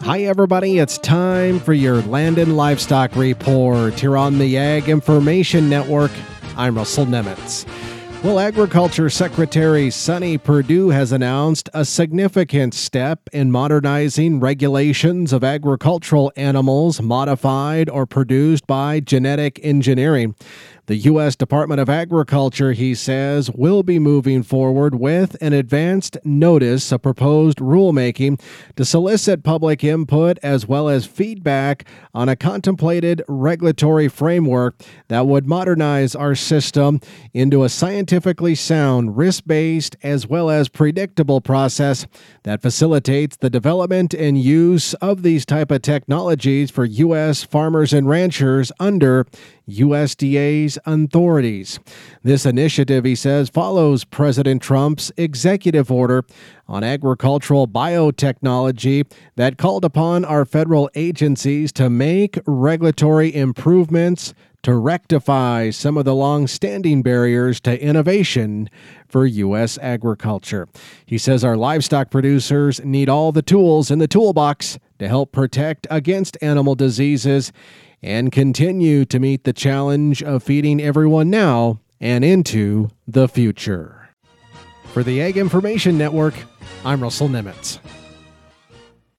Hi, everybody. It's time for your Land and Livestock Report here on the Ag Information Network. I'm Russell Nemitz. Well, Agriculture Secretary Sonny Perdue has announced a significant step in modernizing regulations of agricultural animals modified or produced by genetic engineering. The U.S. Department of Agriculture, he says, will be moving forward with an advanced notice of proposed rulemaking to solicit public input as well as feedback on a contemplated regulatory framework that would modernize our system into a scientifically sound, risk-based, as well as predictable process that facilitates the development and use of these type of technologies for U.S. farmers and ranchers under USDA's authorities. This initiative, he says, follows President Trump's executive order on agricultural biotechnology that called upon our federal agencies to make regulatory improvements to rectify some of the long-standing barriers to innovation for U.S. agriculture. He says our livestock producers need all the tools in the toolbox to help protect against animal diseases and continue to meet the challenge of feeding everyone now and into the future. For the Ag Information Network, I'm Russell Nemitz.